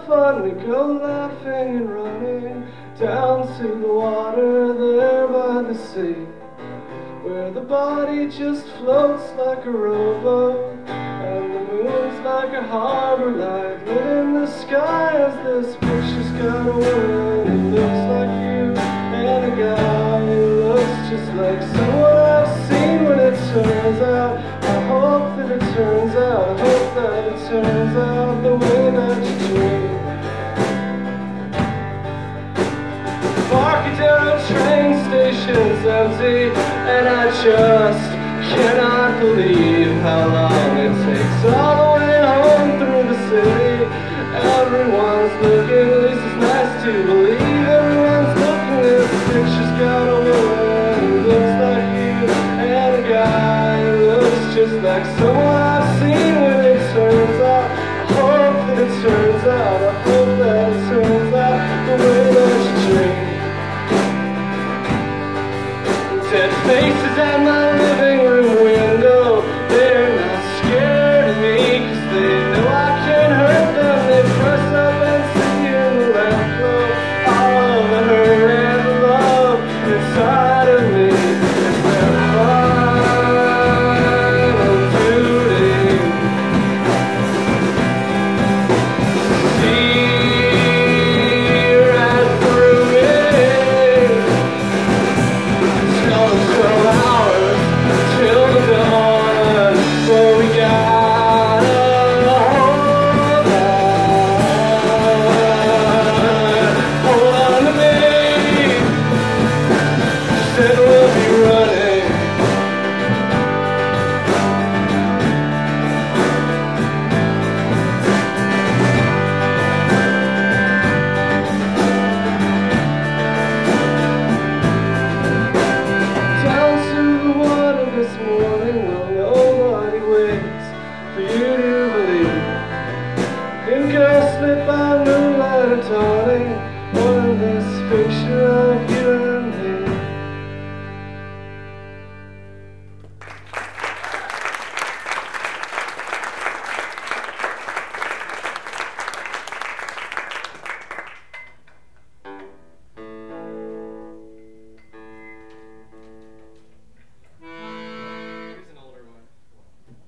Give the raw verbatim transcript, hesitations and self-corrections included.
fun. We go laughing and running down to the water there by the sea, where the body just floats like a rowboat, and the moon's like a harbor light lit in the sky as this picture's got a woman who looks like you, and a guy who looks just like someone I've seen. When it turns out, I hope that it turns out, I hope that it turns out the way that you dream. Parking down train station's empty, and I just cannot believe how long it takes all the way home through the city. Everyone's looking, at least it's nice to believe everyone's looking. This picture's got a woman who looks like you, and a guy who looks just like someone I've seen. When it turns out, I hope that it turns out, I hope that it turns out the way that you dream. Dead faces at my living room window, they're not scared of me, cause they know I can't hurt them. They press up and see in the lamp glow all of the hurt and the love inside of me. It's their final duty. See right through me. twelve hours till the dawn, so we gotta hold on, hold on to me. Said we'll be running. Down to the water this morning, well, nobody waits for you to believe in gaslit by moonlight and dawning, or in this fiction